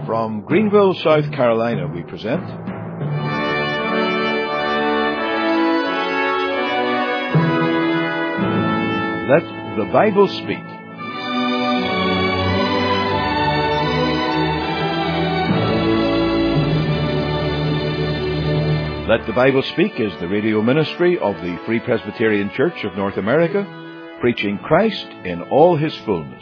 From Greenville, South Carolina, we present Let the Bible Speak. Let the Bible Speak is the radio ministry of the Free Presbyterian Church of North America, preaching Christ in all His fullness.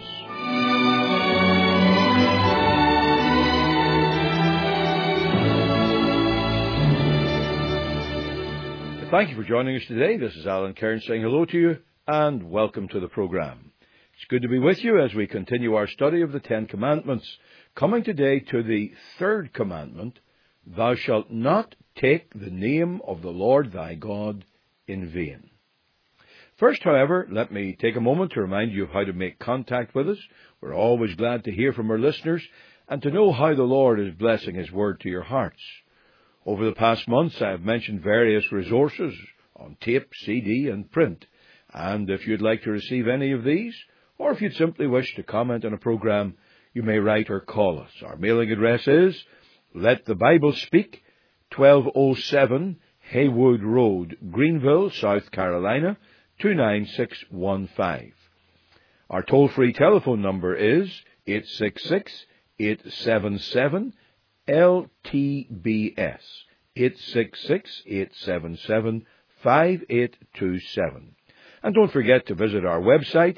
Thank you for joining us today. This is Alan Cairns saying hello to you and welcome to the program. It's good to be with you as we continue our study of the Ten Commandments, coming today to the third commandment, Thou shalt not take the name of the Lord thy God in vain. First, however, let me take a moment to remind you of how to make contact with us. We're always glad to hear from our listeners and to know how the Lord is blessing His Word to your hearts. Over the past months, I have mentioned various resources on tape, CD, and print. And if you'd like to receive any of these, or if you'd simply wish to comment on a program, you may write or call us. Our mailing address is Let the Bible Speak, 1207 Haywood Road, Greenville, South Carolina, 29615. Our toll-free telephone number is 866-877-LTBS, 866-877-5827. And don't forget to visit our website,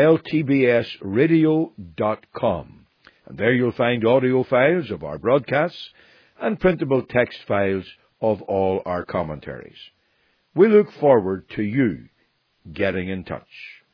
ltbsradio.com. And there you'll find audio files of our broadcasts and printable text files of all our commentaries. We look forward to you getting in touch.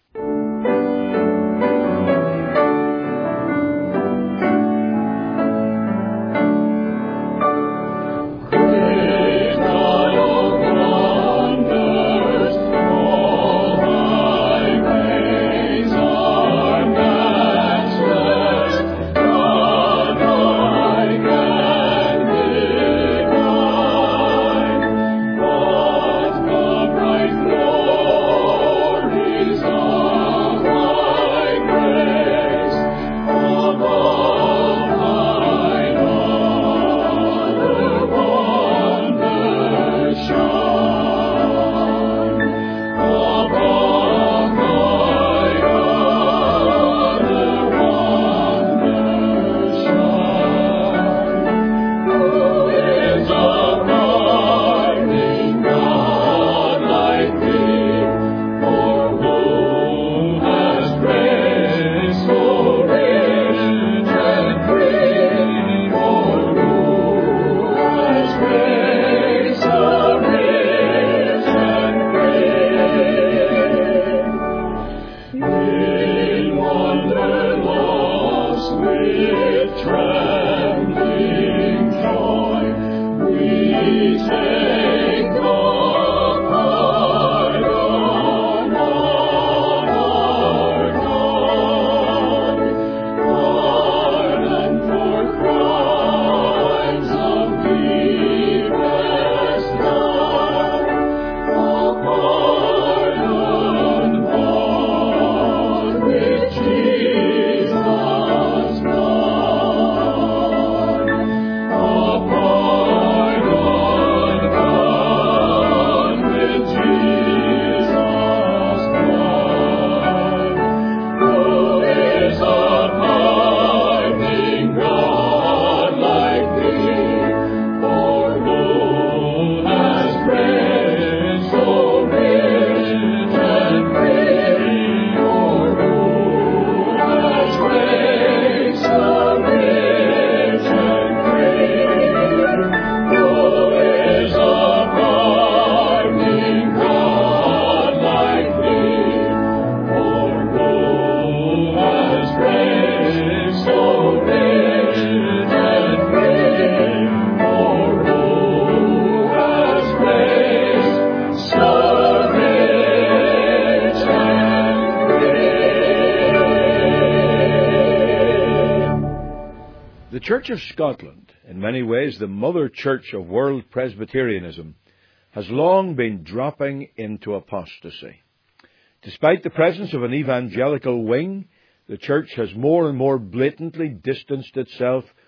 The Church of Scotland, in many ways the mother church of world Presbyterianism, has long been dropping into apostasy. Despite the presence of an evangelical wing, the church has more and more blatantly distanced itself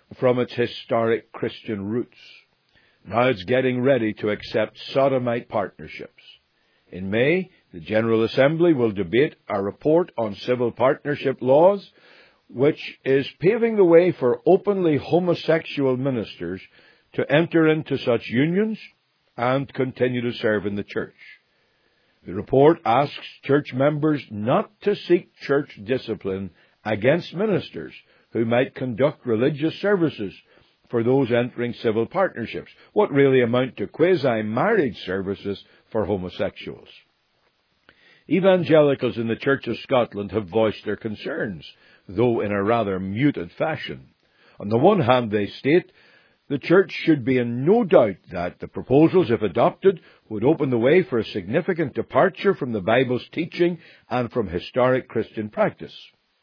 from its historic Christian roots. Now it's getting ready to accept sodomite partnerships. In May, the General Assembly will debate a report on civil partnership laws, which is paving the way for openly homosexual ministers to enter into such unions and continue to serve in the church. The report asks church members not to seek church discipline against ministers who might conduct religious services for those entering civil partnerships, what really amount to quasi-marriage services for homosexuals. Evangelicals in the Church of Scotland have voiced their concerns, though in a rather muted fashion. On the one hand, they state the Church should be in no doubt that the proposals, if adopted, would open the way for a significant departure from the Bible's teaching and from historic Christian practice.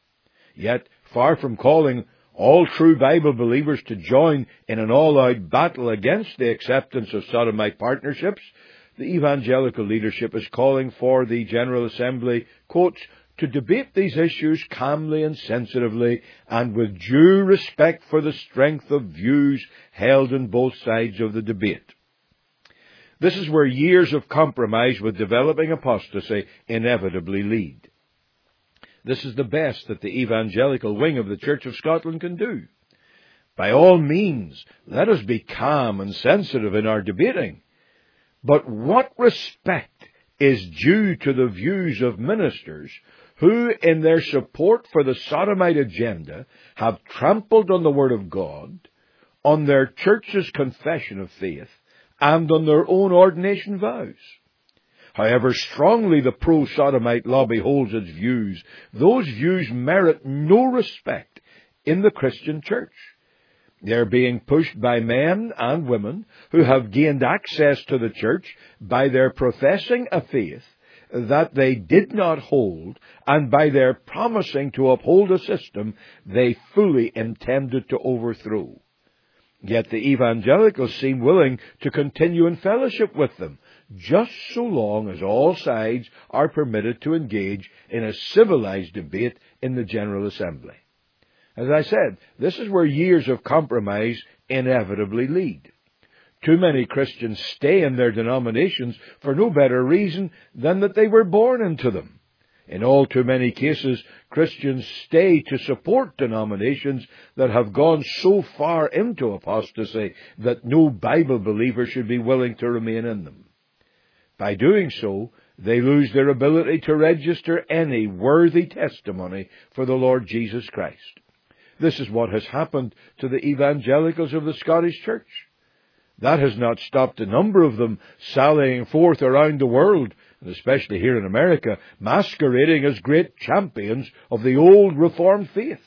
Yet, far from calling all true Bible believers to join in an all-out battle against the acceptance of sodomite partnerships, the evangelical leadership is calling for the General Assembly, quote, to debate these issues calmly and sensitively and with due respect for the strength of views held on both sides of the debate. This is where years of compromise with developing apostasy inevitably lead. This is the best that the evangelical wing of the Church of Scotland can do. By all means, let us be calm and sensitive in our debating. But what respect is due to the views of ministers who, in their support for the sodomite agenda, have trampled on the Word of God, on their church's confession of faith, and on their own ordination vows? However strongly the pro-sodomite lobby holds its views, those views merit no respect in the Christian church. They are being pushed by men and women who have gained access to the church by their professing a faith that they did not hold, and by their promising to uphold a system they fully intended to overthrow. Yet the evangelicals seem willing to continue in fellowship with them, just so long as all sides are permitted to engage in a civilized debate in the General Assembly. As I said, this is where years of compromise inevitably lead. Too many Christians stay in their denominations for no better reason than that they were born into them. In all too many cases, Christians stay to support denominations that have gone so far into apostasy that no Bible believer should be willing to remain in them. By doing so, they lose their ability to register any worthy testimony for the Lord Jesus Christ. This is what has happened to the evangelicals of the Scottish Church. That has not stopped a number of them sallying forth around the world, and especially here in America, masquerading as great champions of the old Reformed faith.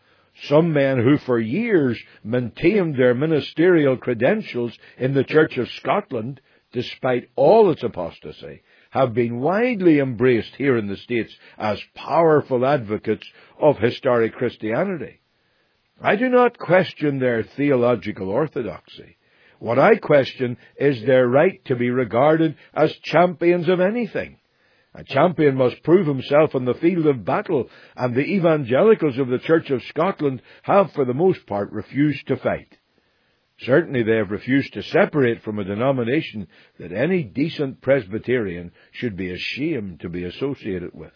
Some men who for years maintained their ministerial credentials in the Church of Scotland, despite all its apostasy, have been widely embraced here in the States as powerful advocates of historic Christianity. I do not question their theological orthodoxy. What I question is their right to be regarded as champions of anything. A champion must prove himself on the field of battle, and the evangelicals of the Church of Scotland have, for the most part, refused to fight. Certainly they have refused to separate from a denomination that any decent Presbyterian should be ashamed to be associated with.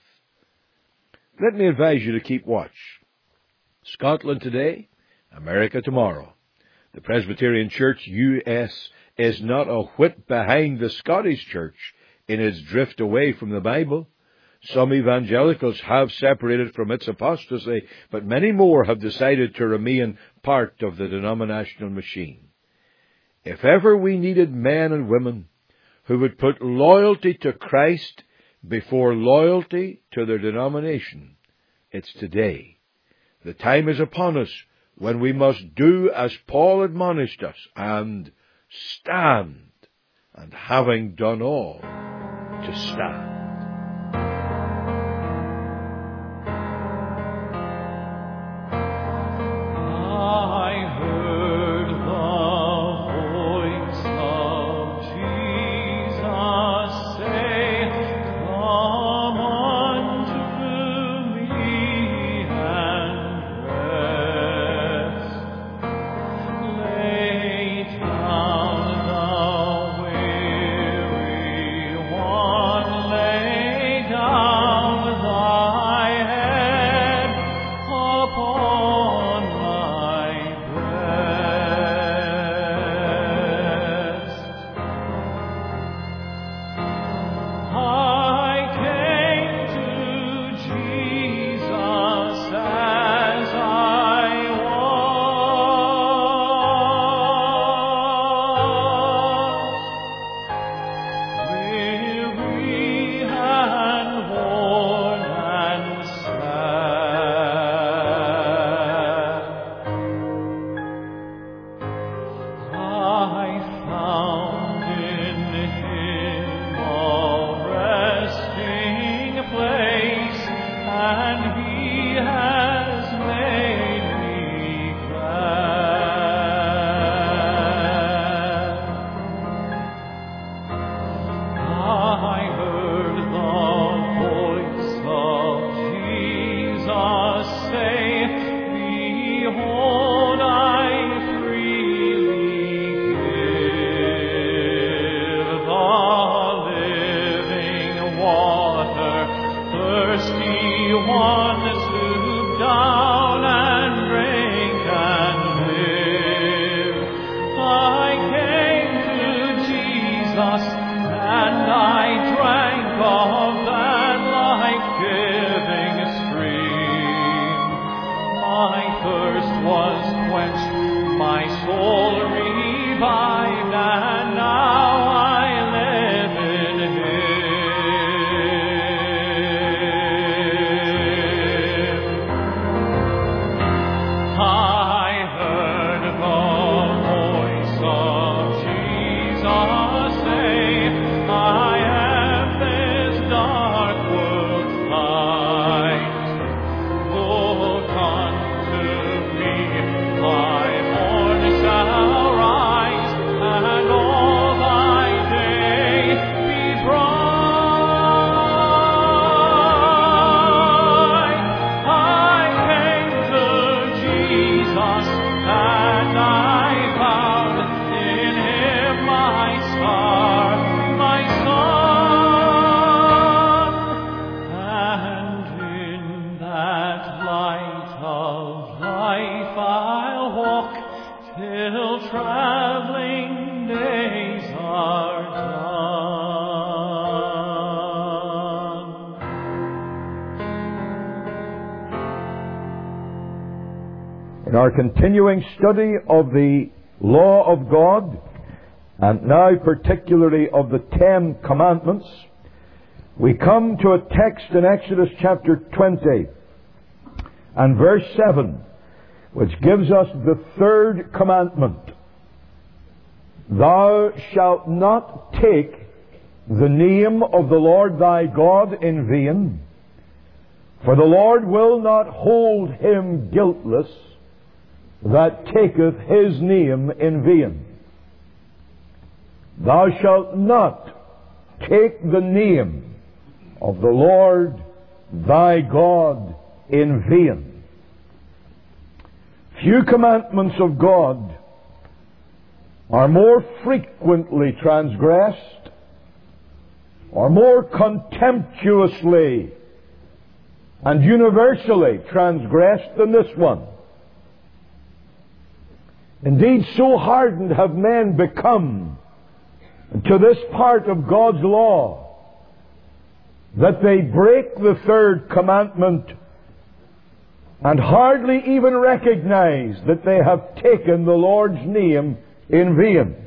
Let me advise you to keep watch. Scotland today, America tomorrow. The Presbyterian Church, U.S., is not a whit behind the Scottish Church in its drift away from the Bible. Some evangelicals have separated from its apostasy, but many more have decided to remain part of the denominational machine. If ever we needed men and women who would put loyalty to Christ before loyalty to their denomination, it's today. The time is upon us when we must do as Paul admonished us and stand, and having done all, to stand. soul revived, and now I live in Him. I heard the voice of Jesus say, I am this dark world's light. Look unto me, thy morn shall rise, and all thy day be bright. I came to Jesus, and I found in Him my star, my sun, and in that light of life I'll walk till traveling days are done. In our continuing study of the law of God, and now particularly of the Ten Commandments, we come to a text in Exodus chapter 20 and verse 7, which gives us the third commandment. Thou shalt not take the name of the Lord thy God in vain, for the Lord will not hold him guiltless that taketh his name in vain. Thou shalt not take the name of the Lord thy God in vain. Few commandments of God are more frequently transgressed or more contemptuously and universally transgressed than this one. Indeed, so hardened have men become to this part of God's law that they break the third commandment and hardly even recognize that they have taken the Lord's name in vain.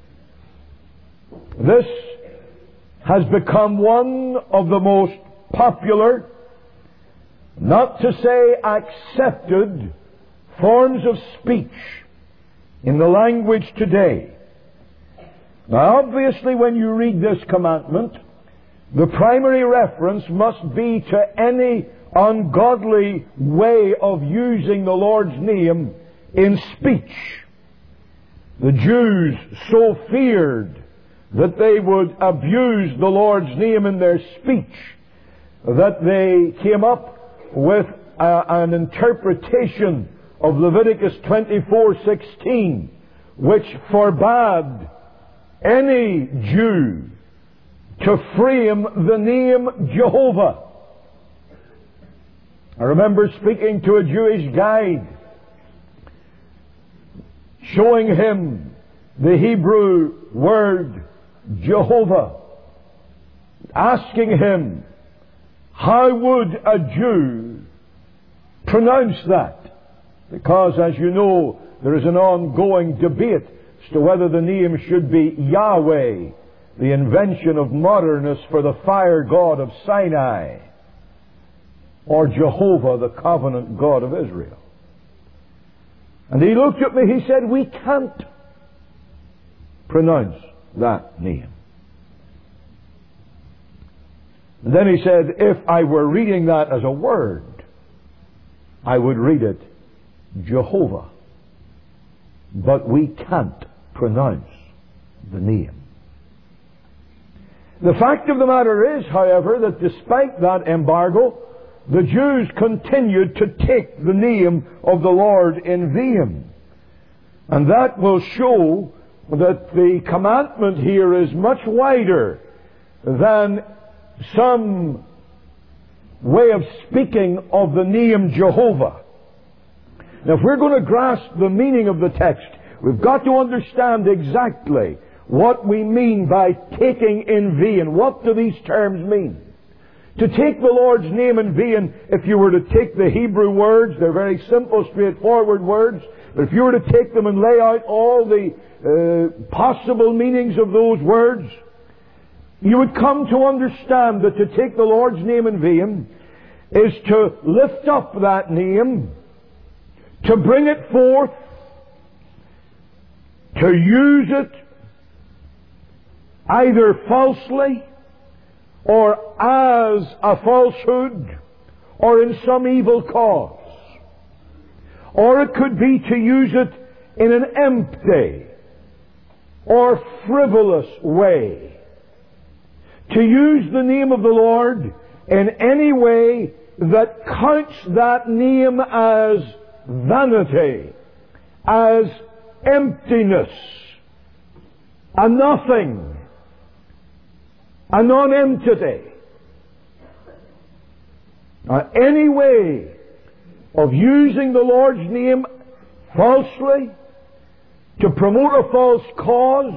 This has become one of the most popular, not to say accepted, forms of speech in the language today. Now, obviously, when you read this commandment, the primary reference must be to any ungodly way of using the Lord's name in speech. The Jews so feared that they would abuse the Lord's name in their speech that they came up with an interpretation of Leviticus 24:16, which forbade any Jew to frame the name Jehovah. I remember speaking to a Jewish guide, showing him the Hebrew word Jehovah, asking him, how would a Jew pronounce that? Because, as you know, there is an ongoing debate as to whether the name should be Yahweh, the invention of modernists for the fire god of Sinai, or Jehovah, the covenant God of Israel. And he looked at me, he said, we can't pronounce that name. And then he said, if I were reading that as a word, I would read it Jehovah. But we can't pronounce the name. The fact of the matter is, however, that despite that embargo, the Jews continued to take the name of the Lord in vain. And that will show that the commandment here is much wider than some way of speaking of the name Jehovah. Now, if we're going to grasp the meaning of the text, we've got to understand exactly what we mean by taking in vain. What do these terms mean? To take the Lord's name in vain, if you were to take the Hebrew words, they're very simple, straightforward words, but if you were to take them and lay out all the possible meanings of those words, you would come to understand that to take the Lord's name in vain is to lift up that name, to bring it forth, to use it either falsely or as a falsehood or in some evil cause. Or it could be to use it in an empty or frivolous way. To use the name of the Lord in any way that counts that name as vanity, as emptiness, a nothing, a non-entity. Any way of using the Lord's name falsely to promote a false cause,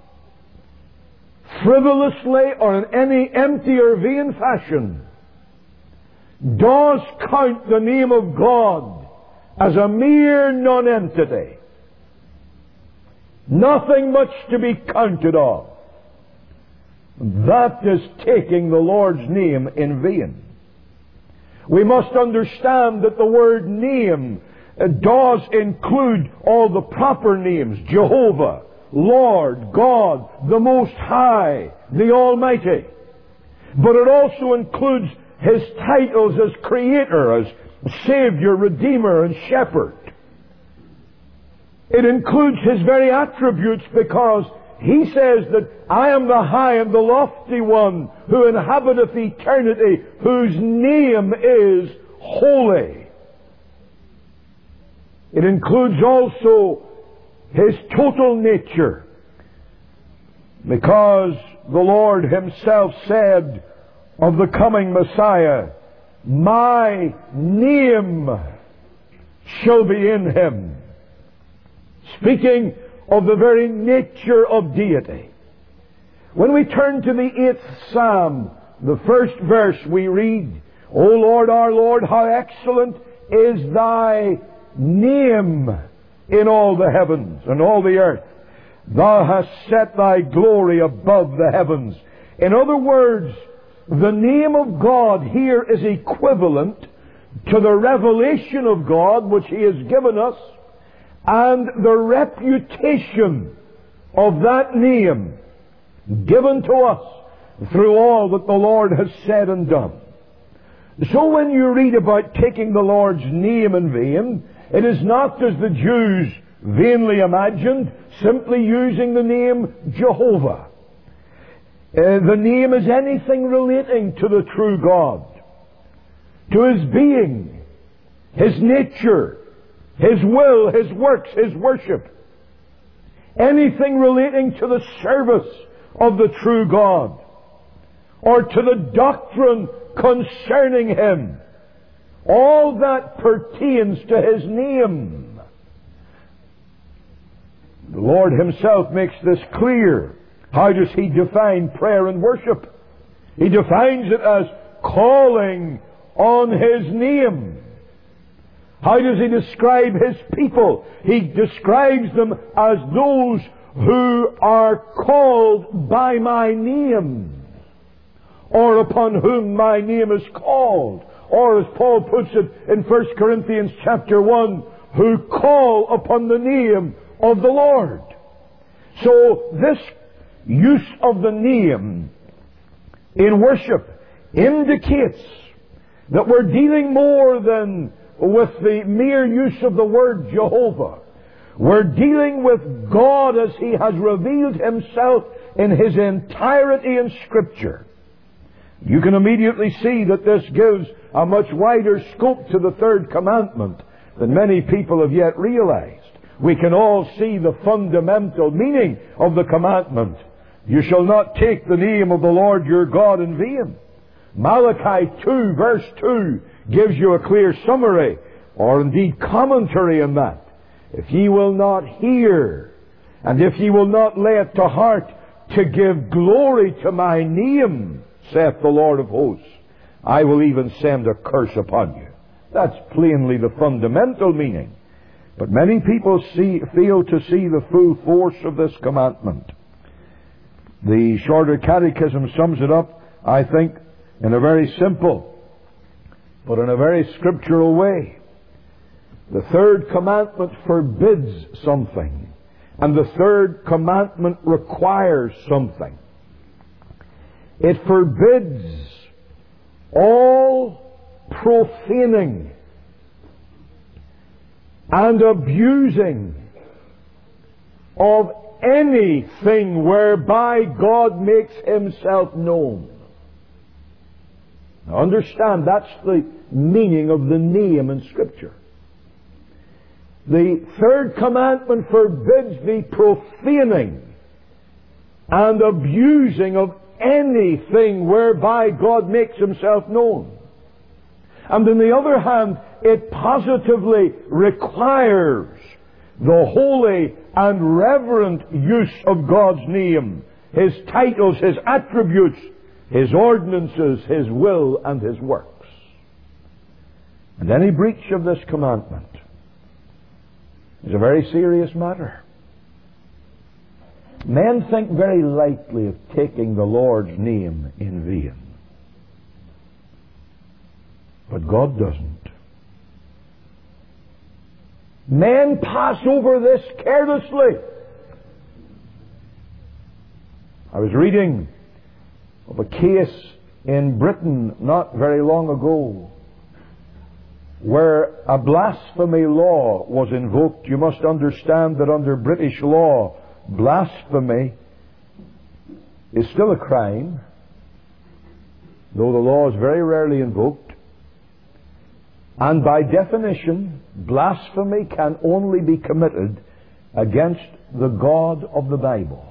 frivolously or in any empty or vain fashion, does count the name of God as a mere non-entity. Nothing much to be counted of. That is taking the Lord's name in vain. We must understand that the word name does include all the proper names: Jehovah, Lord, God, the Most High, the Almighty. But it also includes His titles as Creator, as Savior, Redeemer, and Shepherd. It includes His very attributes, because He says that I am the high and the lofty one who inhabiteth eternity, whose name is holy. It includes also His total nature, because the Lord Himself said of the coming Messiah, my name shall be in Him. Speaking of the very nature of deity. When we turn to the 8th Psalm, the first verse we read, O Lord, our Lord, how excellent is Thy name in all the heavens and all the earth. Thou hast set Thy glory above the heavens. In other words, the name of God here is equivalent to the revelation of God which He has given us, and the reputation of that name given to us through all that the Lord has said and done. So when you read about taking the Lord's name in vain, it is not, as the Jews vainly imagined, simply using the name Jehovah. The name is anything relating to the true God, to His being, His nature, His will, His works, His worship. Anything relating to the service of the true God, or to the doctrine concerning Him. All that pertains to His name. The Lord Himself makes this clear. How does He define prayer and worship? He defines it as calling on His name. How does He describe His people? He describes them as those who are called by my name, or upon whom my name is called. Or as Paul puts it in 1 Corinthians chapter 1, who call upon the name of the Lord. So this use of the name in worship indicates that we're dealing more than with the mere use of the word Jehovah. We're dealing with God as He has revealed Himself in His entirety in Scripture. You can immediately see that this gives a much wider scope to the third commandment than many people have yet realized. We can all see the fundamental meaning of the commandment. You shall not take the name of the Lord your God in vain. Malachi 2 verse 2 gives you a clear summary, or indeed commentary on that. If ye will not hear, and if ye will not lay it to heart to give glory to my name, saith the Lord of hosts, I will even send a curse upon you. That's plainly the fundamental meaning. But many people fail to see the full force of this commandment. The Shorter Catechism sums it up, I think, in a very simple, but in a very scriptural way. The third commandment forbids something, and the third commandment requires something. It forbids all profaning and abusing of anything whereby God makes Himself known. Now understand, that's the meaning of the name in Scripture. The third commandment forbids the profaning and abusing of anything whereby God makes Himself known. And on the other hand, it positively requires the holy and reverent use of God's name, His titles, His attributes, His ordinances, His will, and His works. And any breach of this commandment is a very serious matter. Men think very lightly of taking the Lord's name in vain. But God doesn't. Men pass over this carelessly. I was reading of a case in Britain not very long ago where a blasphemy law was invoked. You must understand that under British law, blasphemy is still a crime, though the law is very rarely invoked. And by definition, blasphemy can only be committed against the God of the Bible.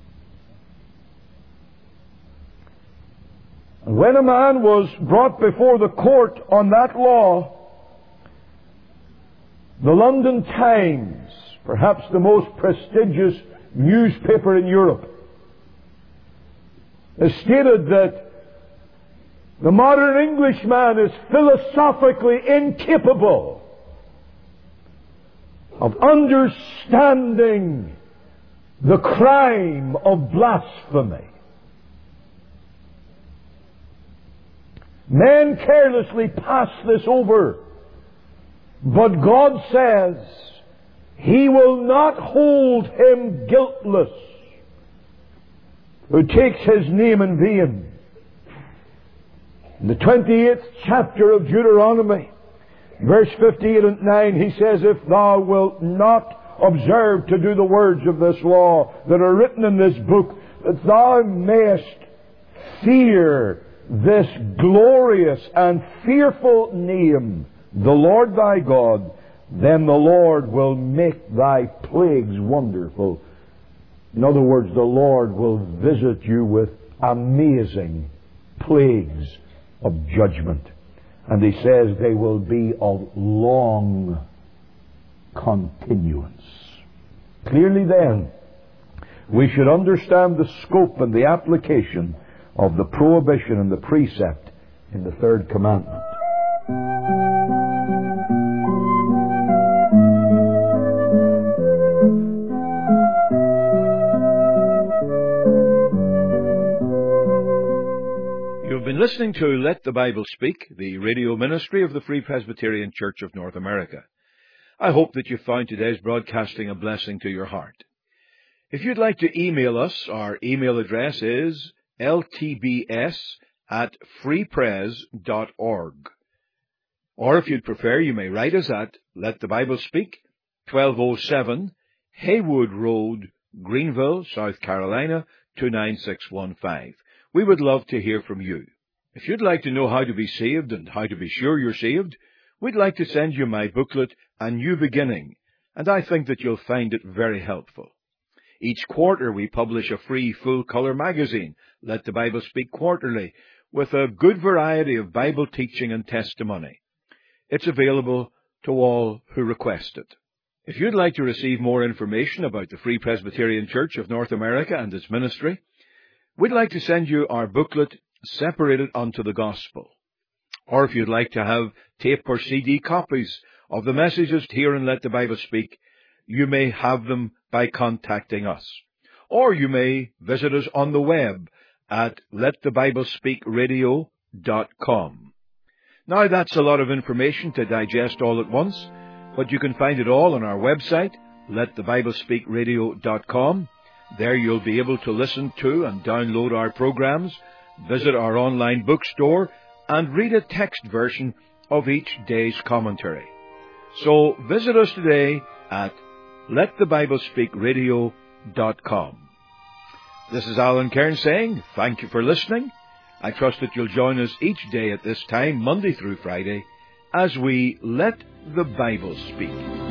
And when a man was brought before the court on that law, the London Times, perhaps the most prestigious newspaper in Europe, has stated that the modern Englishman is philosophically incapable of understanding the crime of blasphemy. Men carelessly pass this over, but God says He will not hold him guiltless who takes His name in vain. In the 28th chapter of Deuteronomy, verse 58 and 9, He says, if thou wilt not observe to do the words of this law that are written in this book, that thou mayest fear this glorious and fearful name, the Lord thy God, then the Lord will make thy plagues wonderful. In other words, the Lord will visit you with amazing plagues of judgment. And He says they will be of long continuance. Clearly then, we should understand the scope and the application of the prohibition and the precept in the third commandment. You've been listening to Let the Bible Speak, the radio ministry of the Free Presbyterian Church of North America. I hope that you found today's broadcasting a blessing to your heart. If you'd like to email us, our email address is ltbs@freepres.org. Or if you'd prefer, you may write us at Let the Bible Speak, 1207 Haywood Road, Greenville, South Carolina, 29615. We would love to hear from you. If you'd like to know how to be saved and how to be sure you're saved, we'd like to send you my booklet, A New Beginning, and I think that you'll find it very helpful. Each quarter we publish a free full-color magazine, Let the Bible Speak Quarterly, with a good variety of Bible teaching and testimony. It's available to all who request it. If you'd like to receive more information about the Free Presbyterian Church of North America and its ministry, we'd like to send you our booklet, Separated unto the Gospel. Or if you'd like to have tape or CD copies of the messages here in Let the Bible Speak, you may have them by contacting us. Or you may visit us on the web at letthebiblespeakradio.com. Now that's a lot of information to digest all at once, but you can find it all on our website, letthebiblespeakradio.com. There you'll be able to listen to and download our programs, visit our online bookstore, and read a text version of each day's commentary. So visit us today at letthebiblespeakradio.com. This is Alan Cairns saying thank you for listening. I trust that you'll join us each day at this time, Monday through Friday, as we Let the Bible Speak.